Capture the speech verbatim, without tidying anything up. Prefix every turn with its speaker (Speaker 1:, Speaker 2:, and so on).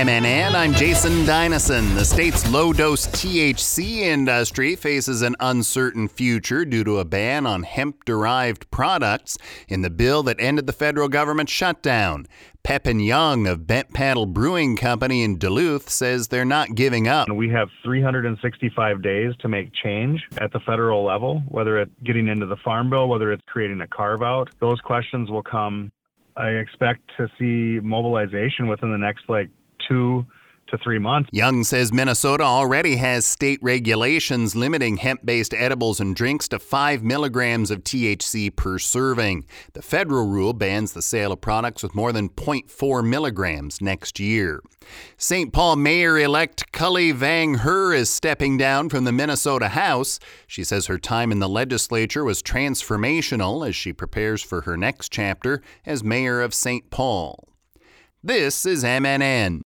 Speaker 1: M N N, I'm Jason Dynasson. The state's low-dose T H C industry faces an uncertain future due to a ban on hemp-derived products in the bill that ended the federal government shutdown. Pepin Young of Bent Paddle Brewing Company in Duluth says they're not giving up.
Speaker 2: We have three hundred sixty-five days to make change at the federal level, whether it's getting into the Farm Bill, whether it's creating a carve-out. Those questions will come. I expect to see mobilization within the next, like, two to three months.
Speaker 1: Young says Minnesota already has state regulations limiting hemp-based edibles and drinks to five milligrams of T H C per serving. The federal rule bans the sale of products with more than zero point four milligrams next year. Saint Paul Mayor-elect Cully Vang Her is stepping down from the Minnesota House. She says her time in the legislature was transformational as she prepares for her next chapter as mayor of Saint Paul. This is M N N.